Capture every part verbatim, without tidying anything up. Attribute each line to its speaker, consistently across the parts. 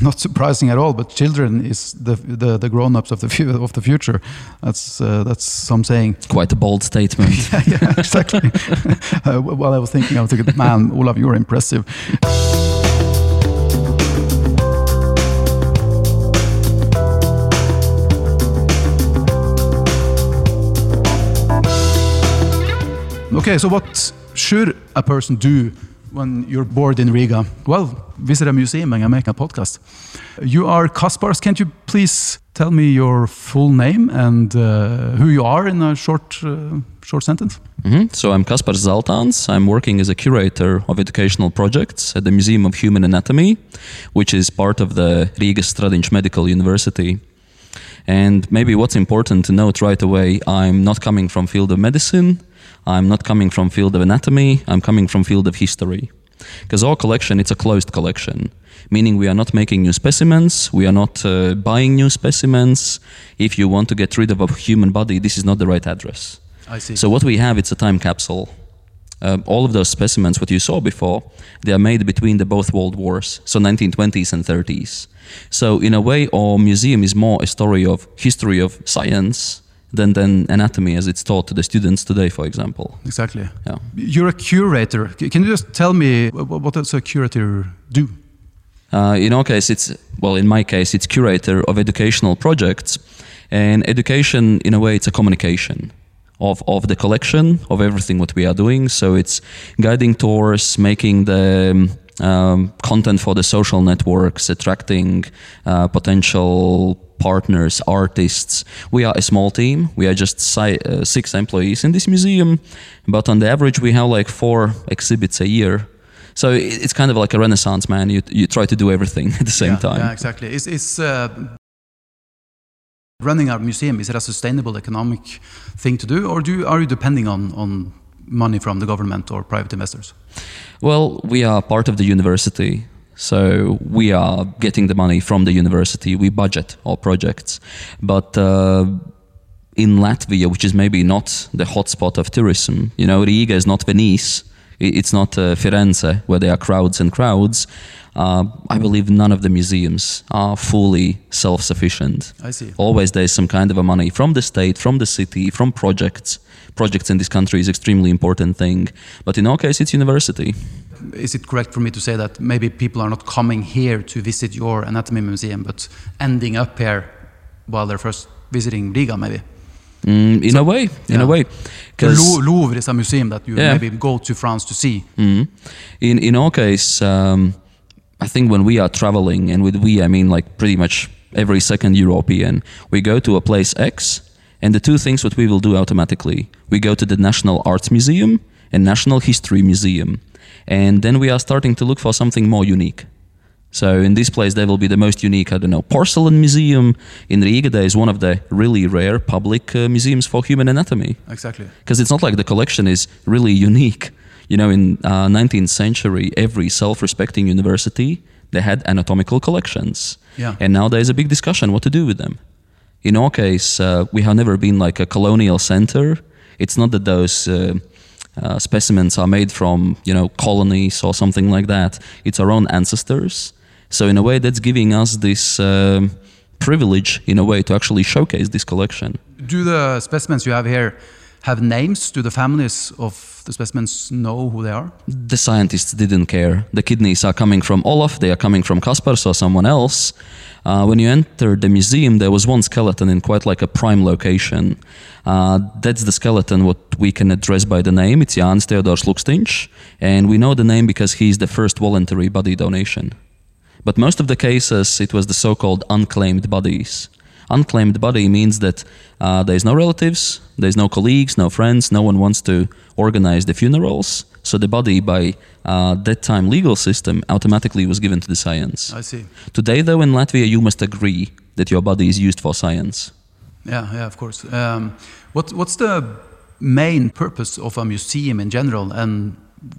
Speaker 1: not surprising at all. But children is the the, the grown-ups of the fu- of the future. That's uh, that's some saying.
Speaker 2: Quite a bold statement.
Speaker 1: yeah, yeah, exactly. uh, while I was thinking, I was thinking, man, Olav, you're impressive. Okay, so what should a person do when you're bored in Riga? Well, visit a museum and make a podcast. You are Kaspars. Can't you please tell me your full name and uh, who you are in a short uh, short sentence?
Speaker 2: Mm-hmm. So I'm Kaspars Zaltāns. I'm working as a curator of educational projects at the Museum of Human Anatomy, which is part of the Riga Stradiņš Medical University. And maybe what's important to note right away, I'm not coming from field of medicine. I'm not coming from field of anatomy, I'm coming from field of history. Because our collection, it's a closed collection, meaning we are not making new specimens, we are not uh, buying new specimens. If you want to get rid of a human body, this is not the right address.
Speaker 1: I see.
Speaker 2: So what we have, it's a time capsule. Uh, all of those specimens, what you saw before, they are made between the both world wars, so nineteen twenties and thirties. So in a way, our museum is more a story of history of science, Than, than anatomy as it's taught to the students today, for example.
Speaker 1: Exactly.
Speaker 2: Yeah.
Speaker 1: You're a curator. Can you just tell me what does a curator do?
Speaker 2: Uh, in our case, it's, well, in my case, it's curator of educational projects. And education, in a way, it's a communication of, of the collection, of everything what we are doing. So it's guiding tours, making the um, content for the social networks, attracting uh, potential partners, artists. We are a small team. We are just si- uh, six employees in this museum, but on the average we have like four exhibits a year. So it's kind of like a renaissance, man. You you try to do everything at the same
Speaker 1: yeah,
Speaker 2: time.
Speaker 1: Yeah, exactly. Is is uh, running our museum, is it a sustainable economic thing to do, or do you, are you depending on on money from the government or private investors?
Speaker 2: Well, we are part of the university. So we are getting the money from the university, we budget our projects. But uh, in Latvia, which is maybe not the hotspot of tourism, you know, Riga is not Venice, it's not uh, Firenze, where there are crowds and crowds. Uh, I believe none of the museums are fully self-sufficient.
Speaker 1: I see.
Speaker 2: Always there's some kind of a money from the state, from the city, from projects. Projects in this country is extremely important thing. But in our case, it's university.
Speaker 1: Is it correct for me to say that maybe people are not coming here to visit your anatomy museum, but ending up here while they're first visiting Riga, maybe?
Speaker 2: Mm, in
Speaker 1: so,
Speaker 2: a way, in
Speaker 1: yeah.
Speaker 2: a way.
Speaker 1: The Louvre is a museum that you
Speaker 2: yeah.
Speaker 1: maybe go to France to see.
Speaker 2: Mm. In in our case, um, I think when we are traveling, and with we I mean like pretty much every second European, we go to a place X, and the two things what we will do automatically, we go to the National Arts Museum and National History Museum. And then we are starting to look for something more unique. So in this place, there will be the most unique, I don't know, porcelain museum. In Riga, there is one of the really rare public uh, museums for human anatomy.
Speaker 1: Exactly.
Speaker 2: Because it's not like the collection is really unique. You know, in uh, nineteenth century, every self-respecting university, they had anatomical collections.
Speaker 1: Yeah.
Speaker 2: And now there's a big discussion what to do with them. In our case, uh, we have never been like a colonial center. It's not that those... Uh, Uh, specimens are made from, you know, colonies or something like that. It's our own ancestors. So in a way, that's giving us this um, privilege, in a way, to actually showcase this collection.
Speaker 1: Do the specimens you have here have names? Do the families of the specimens know who they are?
Speaker 2: The scientists didn't care. The kidneys are coming from Olaf, they are coming from Kaspars or someone else. Uh, when you entered the museum, there was one skeleton in quite like a prime location. Uh, that's the skeleton what we can address by the name. It's Jānis Teodors Lukstiņš, and we know the name because he's the first voluntary body donation. But most of the cases, it was the so-called unclaimed bodies. Unclaimed body means that uh, there's no relatives, there's no colleagues, no friends, no one wants to organize the funerals. So the body, by uh, that time legal system, automatically was given to the science.
Speaker 1: I see.
Speaker 2: Today, though, in Latvia, you must agree that your body is used for science.
Speaker 1: Yeah, yeah, of course. Um, what, what's the main purpose of a museum in general, and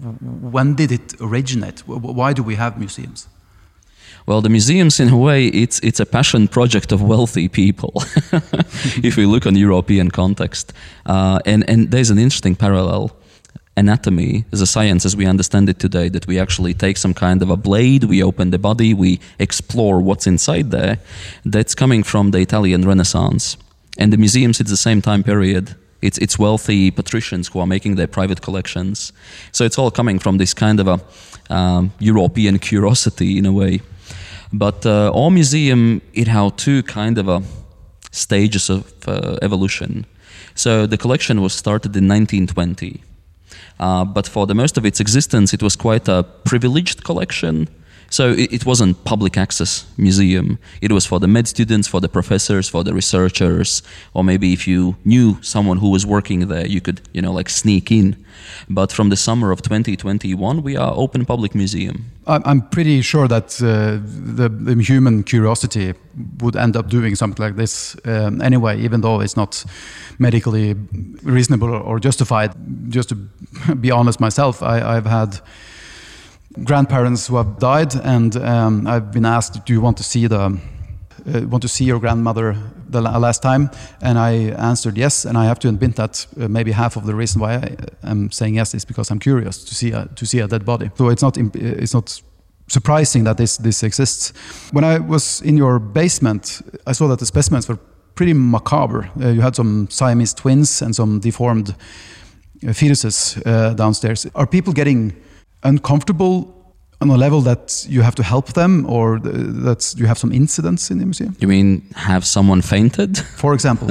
Speaker 1: when did it originate? Why do we have museums?
Speaker 2: Well, the museums, in a way, it's it's a passion project of wealthy people, if we look on European context. Uh, and, and there's an interesting parallel. anatomy as a science as we understand it today, that we actually take some kind of a blade, we open the body, we explore what's inside there, that's coming from the Italian Renaissance. And the museums, it's the same time period. It's, it's wealthy patricians who are making their private collections. So it's all coming from this kind of a um, European curiosity in a way. But uh, our museum, it had two kind of a stages of uh, evolution. So the collection was started in nineteen twenty. Uh, but for the most of its existence, it was quite a privileged collection. So it, it wasn't public access museum. It was for the med students, for the professors, for the researchers, or maybe if you knew someone who was working there, you could, you know, like sneak in. But from the summer of twenty twenty-one, we are open public museum.
Speaker 1: I'm pretty sure that uh, the, the human curiosity would end up doing something like this um, anyway, even though it's not medically reasonable or justified. Just to be honest myself, I, I've had grandparents who have died, and um, I've been asked, do you want to see the uh, want to see your grandmother the last time? And I answered yes, and I have to admit that uh, maybe half of the reason why I am saying yes is because I'm curious to see a, to see a dead body. So it's not it's not surprising that this this exists. When I was in your basement, I saw that the specimens were pretty macabre. Uh, you had some Siamese twins and some deformed uh, fetuses uh, downstairs. Are people getting uncomfortable on a level that you have to help them, or that you have some incidents in the museum?
Speaker 2: You mean have someone fainted?
Speaker 1: For example.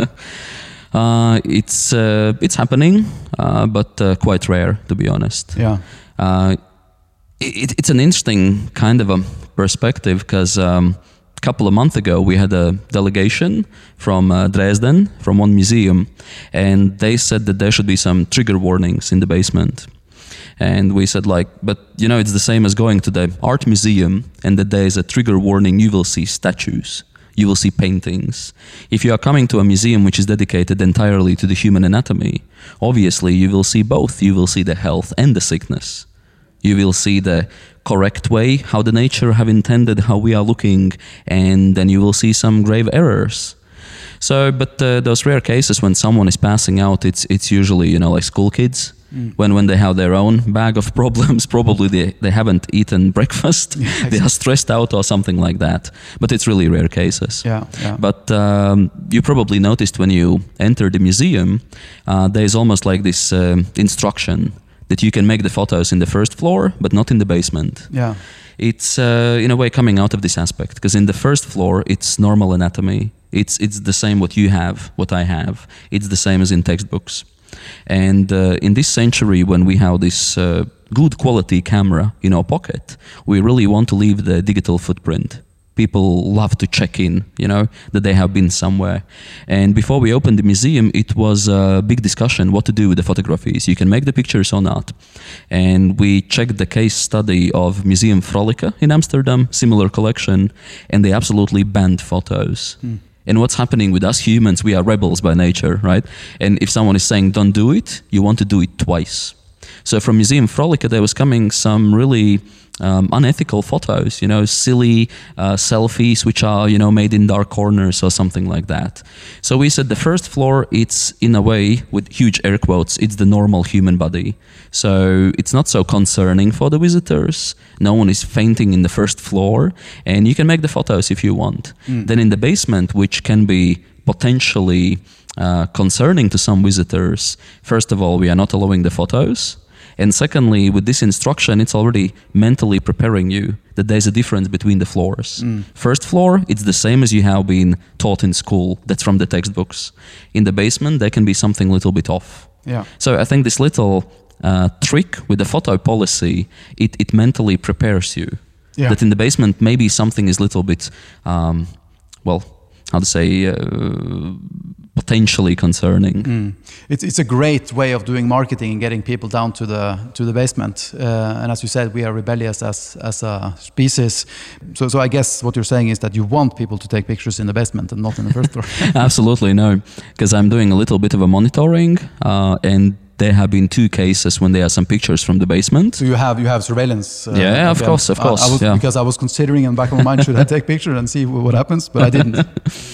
Speaker 2: uh, it's uh, it's happening, uh, but uh, quite rare, to be honest.
Speaker 1: Yeah.
Speaker 2: Uh, it, it's an interesting kind of a perspective, because um, a couple of months ago we had a delegation from uh, Dresden, from one museum, and they said that there should be some trigger warnings in the basement. And we said, like, but you know, it's the same as going to the art museum, and that there is a trigger warning. You will see statues, you will see paintings. If you are coming to a museum which is dedicated entirely to the human anatomy, obviously you will see both. You will see the health and the sickness. You will see the correct way, how the nature have intended, how we are looking, and then you will see some grave errors. So, but uh, those rare cases when someone is passing out, it's it's usually, you know, like school kids. Mm. When when they have their own bag of problems, probably they, they haven't eaten breakfast, yeah, exactly. They are stressed out or something like that. But it's really rare cases.
Speaker 1: Yeah, yeah.
Speaker 2: But um, you probably noticed when you enter the museum, uh, there is almost like this um, instruction that you can make the photos in the first floor, but not in the basement.
Speaker 1: Yeah.
Speaker 2: It's uh, in a way coming out of this aspect, because in the first floor it's normal anatomy. It's it's the same what you have, what I have. It's the same as in textbooks. And uh, in this century, when we have this uh, good quality camera in our pocket, we really want to leave the digital footprint. People love to check in, you know, that they have been somewhere. And before we opened the museum, it was a big discussion what to do with the photographies. You can make the pictures or not. And we checked the case study of Museum Frolica in Amsterdam, similar collection, and they absolutely banned photos. Mm. And what's happening with us humans, we are rebels by nature, right? And if someone is saying, don't do it, you want to do it twice. So from Museum Frolica, there was coming some really um, unethical photos, you know, silly uh, selfies, which are, you know, made in dark corners or something like that. So we said the first floor, it's in a way, with huge air quotes, it's the normal human body. So it's not so concerning for the visitors. No one is fainting in the first floor, and you can make the photos if you want. Mm. Then in the basement, which can be potentially uh, concerning to some visitors, first of all, we are not allowing the photos. And secondly, with this instruction, it's already mentally preparing you that there's a difference between the floors. Mm. First floor, it's the same as you have been taught in school. That's from the textbooks. In the basement, there can be something a little bit off.
Speaker 1: Yeah.
Speaker 2: So I think this little uh, trick with the photo policy, it, it mentally prepares you. Yeah. That in the basement, maybe something is a little bit, um, well, how to say, uh, potentially concerning.
Speaker 1: Mm. It's it's a great way of doing marketing and getting people down to the to the basement. Uh, and as you said, we are rebellious as as a species. So so I guess what you're saying is that you want people to take pictures in the basement and not in the first floor.
Speaker 2: Absolutely no, because I'm doing a little bit of a monitoring, uh, and there have been two cases when there are some pictures from the basement.
Speaker 1: So you have you have surveillance.
Speaker 2: Uh, yeah, of course, of course.
Speaker 1: I, I was,
Speaker 2: yeah.
Speaker 1: Because I was considering in the back of my mind, should I take pictures and see what happens, but I didn't.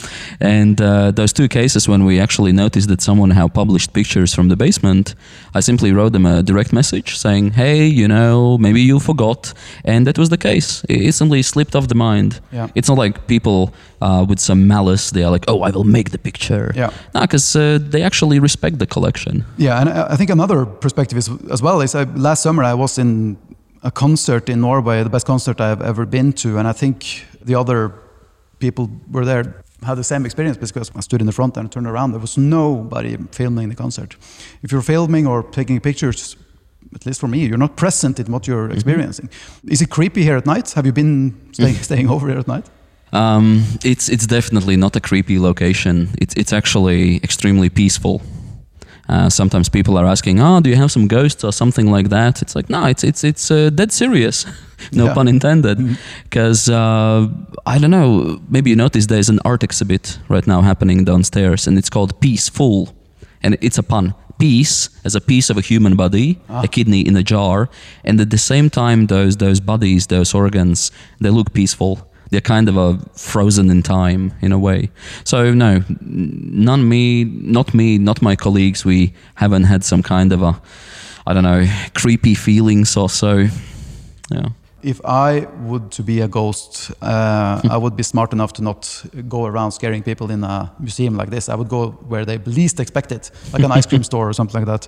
Speaker 2: And uh, those two cases when we actually noticed that someone had published pictures from the basement, I simply wrote them a direct message saying, hey, you know, maybe you forgot. And that was the case. It instantly slipped off the mind.
Speaker 1: Yeah.
Speaker 2: It's not like people uh, with some malice, they are like, oh, I will make the picture.
Speaker 1: Yeah.
Speaker 2: No, because uh, they actually respect the collection.
Speaker 1: Yeah, and I I think another perspective is as well is I, last summer I was in a concert in Norway, the best concert I've ever been to, and I think the other people were there had the same experience because I stood in the front and I turned around. There was nobody filming the concert. If you're filming or taking pictures, at least for me, you're not present in what you're experiencing. Mm-hmm. Is it creepy here at night? Have you been staying, staying over here at night?
Speaker 2: Um, it's it's definitely not a creepy location. It's it's actually extremely peaceful. Uh, sometimes people are asking, "Oh, do you have some ghosts or something like that?" It's like, no, it's it's it's uh, dead serious. No yeah. pun intended. Because mm-hmm. uh, I don't know. Maybe you noticed there's an art exhibit right now happening downstairs, and it's called Peaceful, and it's a pun. Peace as a piece of a human body, ah. a kidney in a jar, and at the same time, those those bodies, those organs, they look peaceful. They're kind of a frozen in time in a way. So no, none me, not me, not my colleagues. We haven't had some kind of a, I don't know, creepy feelings or so. Yeah.
Speaker 1: If I would to be a ghost, uh, I would be smart enough to not go around scaring people in a museum like this. I would go where they least expect it, like an ice cream store or something like that.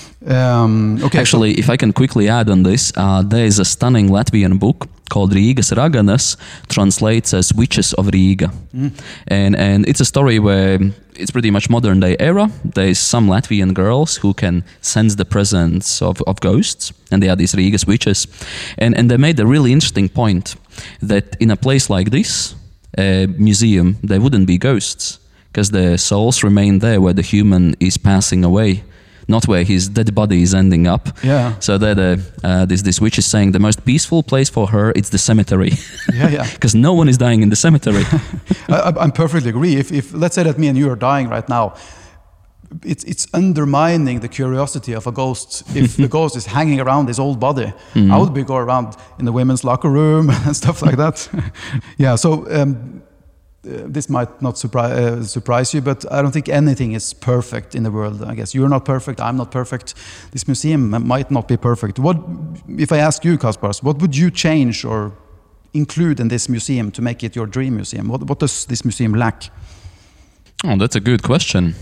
Speaker 1: Um, okay.
Speaker 2: Actually, so if I can quickly add on this, uh, there is a stunning Latvian book called Rīgas Raganas, translates as Witches of Riga. Mm. And and it's a story where it's pretty much modern day era. There's some Latvian girls who can sense the presence of, of ghosts, and they are these Rigas witches. And, and they made a really interesting point that in a place like this, a museum, there wouldn't be ghosts, because the souls remain there where the human is passing away, not where his dead body is ending up.
Speaker 1: Yeah.
Speaker 2: So that uh, uh, this this witch is saying the most peaceful place for her, it's the cemetery.
Speaker 1: Yeah, yeah.
Speaker 2: Because no one is dying in the cemetery.
Speaker 1: I, I perfectly agree. If, if let's say that me and you are dying right now, it's it's undermining the curiosity of a ghost. If the ghost is hanging around his old body, mm-hmm. I would be go around in the women's locker room and stuff like that. Yeah. So. Um, Uh, this might not surprise uh, surprise you, but I don't think anything is perfect in the world. I guess you're not perfect, I'm not perfect. This museum might not be perfect. What, if I ask you, Kaspars, what would you change or include in this museum to make it your dream museum? What, what does this museum lack?
Speaker 2: Oh, that's a good question.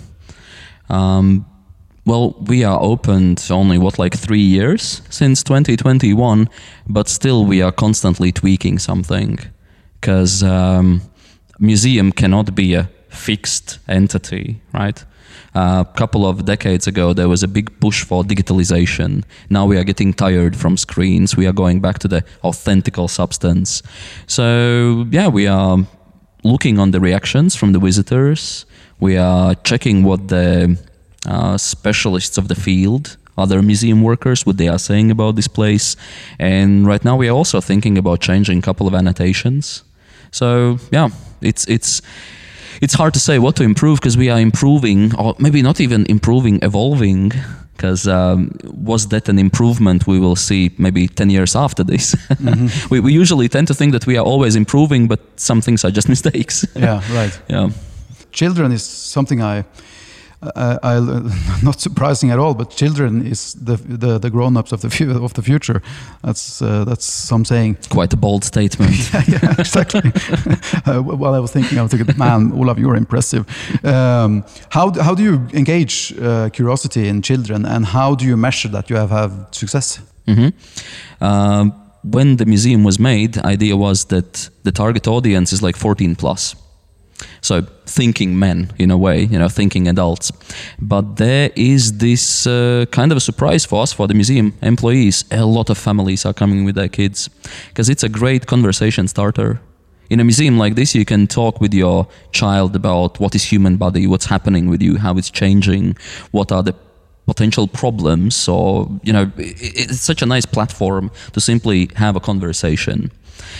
Speaker 2: Um, well, we are opened only, what, like three years since twenty twenty-one, but still we are constantly tweaking something. Because um, museum cannot be a fixed entity, right? A uh, couple of decades ago, there was a big push for digitalization. Now we are getting tired from screens. We are going back to the authentical substance. So, yeah, we are looking on the reactions from the visitors. We are checking what the uh, specialists of the field, other museum workers, what they are saying about this place. And right now we are also thinking about changing a couple of annotations. So, yeah, it's it's it's hard to say what to improve, because we are improving, or maybe not even improving, evolving. Because um, was that an improvement we will see maybe ten years after this? Mm-hmm. we, we usually tend to think that we are always improving, but some things are just mistakes.
Speaker 1: Yeah, right.
Speaker 2: Yeah.
Speaker 1: Children is something I, I, I, not surprising at all. But children is the the, the grown-ups of the fu- of the future. That's uh, that's some saying.
Speaker 2: Quite a bold statement.
Speaker 1: yeah, yeah, exactly. uh, while I was thinking, I was thinking, man, Olav, you're impressive. Um, how how do you engage uh, curiosity in children, and how do you measure that you have had success?
Speaker 2: Mm-hmm. Uh, when the museum was made, the idea was that the target audience is like fourteen plus. So thinking men, in a way, you know, thinking adults. But there is this uh, kind of a surprise for us, for the museum employees. A lot of families are coming with their kids, because it's a great conversation starter. In a museum like this, you can talk with your child about what is human body, what's happening with you, how it's changing, what are the potential problems, or, you know, it's such a nice platform to simply have a conversation.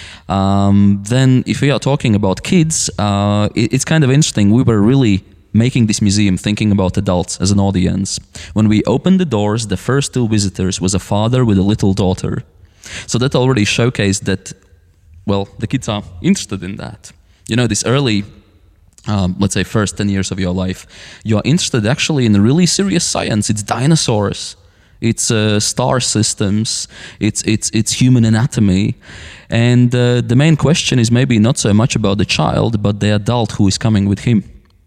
Speaker 2: Um, then if we are talking about kids, uh, it, it's kind of interesting. We were really making this museum thinking about adults as an audience. When we opened the doors, the first two visitors was a father with a little daughter. So that already showcased that, well, the kids are interested in that. You know, this early um, let's say first ten years of your life, you are interested actually in really serious science. It's dinosaurs, it's uh, star systems, it's it's it's human anatomy, and uh, the main question is maybe not so much about the child, but the adult who is coming with him.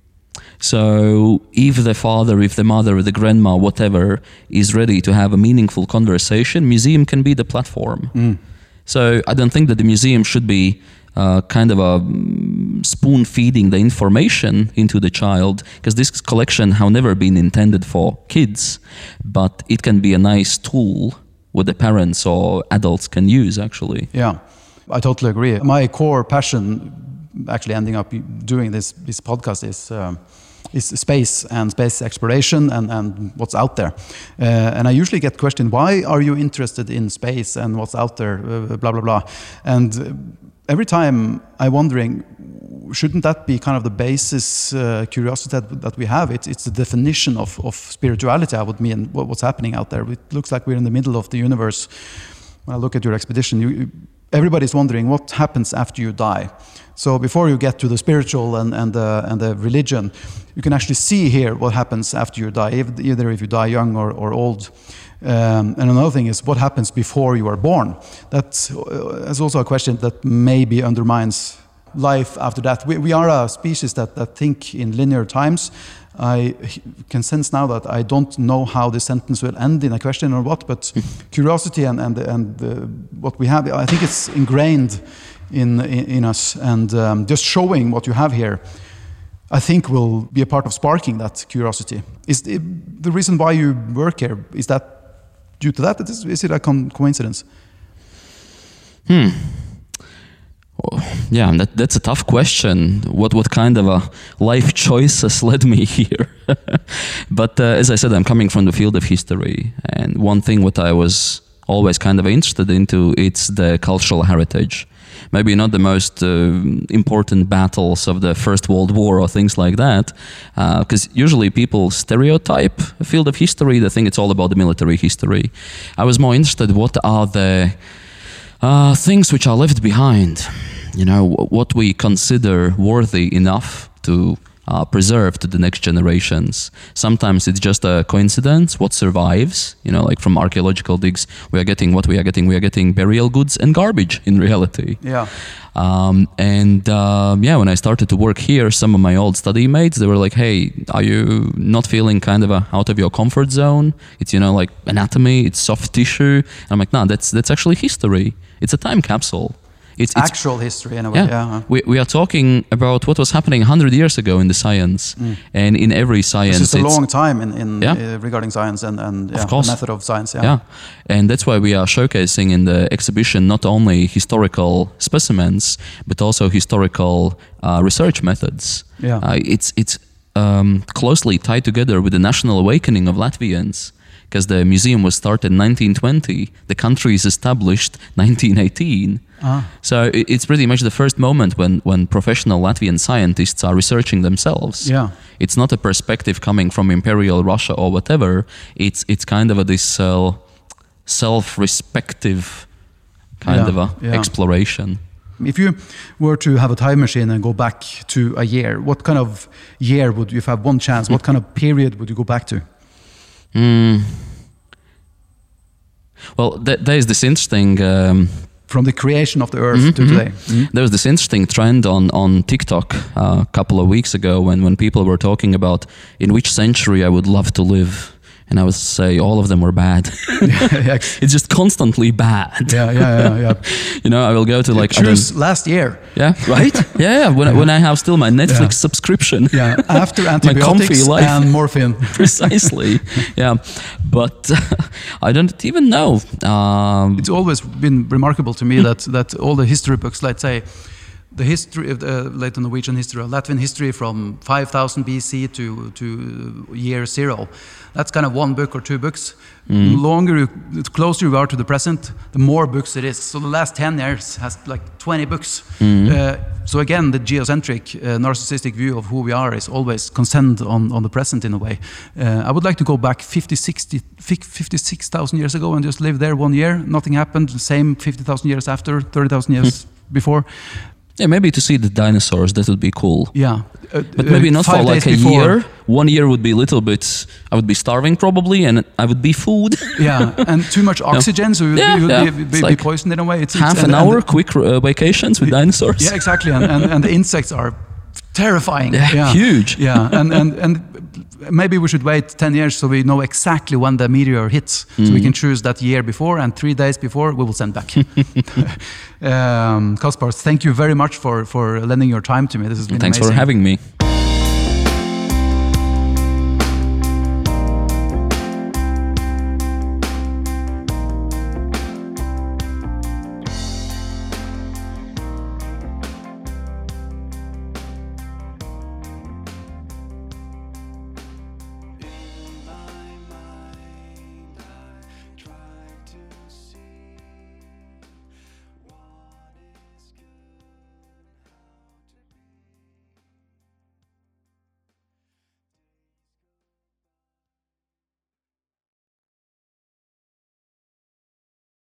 Speaker 2: So if the father, if the mother, the grandma, whatever, is ready to have a meaningful conversation, museum can be the platform.
Speaker 1: Mm.
Speaker 2: So I don't think that the museum should be uh, kind of a spoon feeding the information into the child, because this collection have never been intended for kids, but it can be a nice tool what the parents or adults can use actually.
Speaker 1: Yeah, I totally agree. My core passion, actually ending up doing this this podcast, is um, is space and space exploration and, and what's out there. Uh, and I usually get questioned, why are you interested in space and what's out there, uh, blah, blah, blah. And uh, every time I'm wondering, shouldn't that be kind of the basis uh, curiosity that, that we have? It's, it's the definition of, of spirituality, I would mean, what, what's happening out there. It looks like we're in the middle of the universe. When I look at your expedition, you, everybody's wondering what happens after you die. So before you get to the spiritual and, and, the, and the religion, you can actually see here what happens after you die, either if you die young or, or old. Um, and another thing is what happens before you are born. That's uh, also a question that maybe undermines life after that. We, we are a species that, that think in linear times. I can sense now that I don't know how the sentence will end in a question or what, but curiosity and, and, and uh, what we have, I think it's ingrained in, in, in us. And um, just showing what you have here, I think will be a part of sparking that curiosity. Is the, the reason why you work here, is that due to that? Is, is it a co coincidence?
Speaker 2: Hmm. Well, yeah, that, that's a tough question. What what kind of a life choices led me here? But uh, as I said, I'm coming from the field of history, and one thing what I was always kind of interested into, it's the cultural heritage. Maybe not the most uh, important battles of the First World War or things like that, because uh, usually people stereotype a field of history. They think it's all about the military history. I was more interested what are the uh, things which are left behind, you know, what we consider worthy enough to Uh, preserved to the next generations. Sometimes it's just a coincidence what survives, you know, like from archaeological digs, we are getting what we are getting. We are getting burial goods and garbage in reality.
Speaker 1: Yeah.
Speaker 2: Um, and uh, yeah, when I started to work here, some of my old study mates, they were like, hey, are you not feeling kind of a, out of your comfort zone? It's, you know, like anatomy, it's soft tissue. And I'm like, no, that's, that's actually history. It's a time capsule. It's, it's
Speaker 1: actual history in a way.
Speaker 2: Yeah,
Speaker 1: yeah.
Speaker 2: We, we are talking about what was happening one hundred years ago in the science, mm. and in every science.
Speaker 1: It's just a long time in, in
Speaker 2: yeah.
Speaker 1: uh, regarding science and, and yeah,
Speaker 2: of course.
Speaker 1: the method of science. Yeah.
Speaker 2: yeah, and that's why we are showcasing in the exhibition not only historical specimens but also historical uh, research methods.
Speaker 1: Yeah,
Speaker 2: uh, it's it's um, closely tied together with the national awakening of Latvians. Because the museum was started in nineteen twenty, the country is established nineteen eighteen. Ah. So it's pretty much the first moment when, when professional Latvian scientists are researching themselves.
Speaker 1: Yeah.
Speaker 2: It's not a perspective coming from Imperial Russia or whatever. It's it's kind of a, this uh, self-respective kind
Speaker 1: yeah.
Speaker 2: of a
Speaker 1: yeah.
Speaker 2: exploration.
Speaker 1: If you were to have a time machine and go back to a year, what kind of year would you, if you have one chance, what kind of period would you go back to?
Speaker 2: Mm. Well, th there is this interesting... Um,
Speaker 1: From the creation of the Earth
Speaker 2: mm-hmm,
Speaker 1: to today. Mm-hmm.
Speaker 2: There was this interesting trend on, on TikTok uh, a couple of weeks ago when, when people were talking about in which century I would love to live. And I would say all of them were bad.
Speaker 1: yeah,
Speaker 2: it's just constantly bad.
Speaker 1: Yeah, yeah, yeah, yeah.
Speaker 2: You know, I will go to like...
Speaker 1: Choose last year.
Speaker 2: Yeah, right? yeah, yeah. When, yeah. when I have still my Netflix yeah. subscription.
Speaker 1: Yeah, after antibiotics and morphine.
Speaker 2: Precisely, yeah. But uh, I don't even know. Um,
Speaker 1: it's always been remarkable to me mm. that, that all the history books, let's say, the history of the late Norwegian history, Latvian history from five thousand B C to, to year zero. That's kind of one book or two books. Mm. The longer, you, the closer you are to the present, the more books it is. So the last ten years has like twenty books. Mm. Uh, so again, the geocentric, uh, narcissistic view of who we are is always concerned on, on the present in a way. Uh, I would like to go back fifty, sixty, fifty-six thousand years ago and just live there one year. Nothing happened. The same fifty thousand years after, thirty thousand years mm. before.
Speaker 2: Yeah, maybe to see the dinosaurs, that would be cool.
Speaker 1: Yeah. Uh,
Speaker 2: But maybe
Speaker 1: uh,
Speaker 2: not
Speaker 1: five
Speaker 2: for like a
Speaker 1: days before.
Speaker 2: year. One year would be a little bit, I would be starving probably, and I would be food.
Speaker 1: Yeah, and too much oxygen, so you would,
Speaker 2: Yeah,
Speaker 1: be, you would
Speaker 2: yeah.
Speaker 1: be,
Speaker 2: It's
Speaker 1: be, be
Speaker 2: like
Speaker 1: poisoned in a way. It's,
Speaker 2: Half
Speaker 1: it's,
Speaker 2: an
Speaker 1: and, and
Speaker 2: hour,
Speaker 1: the-
Speaker 2: quick uh, vacations with dinosaurs.
Speaker 1: Yeah, exactly, and, and, and the insects are terrifying.
Speaker 2: Yeah, huge.
Speaker 1: Yeah, and, and, and maybe we should wait ten years so we know exactly when the meteor hits, so we can choose that year before, and three days before we will send back. um, Kaspar, thank you very much for, for lending your time to me. This has been
Speaker 2: Thanks
Speaker 1: amazing.
Speaker 2: for having me.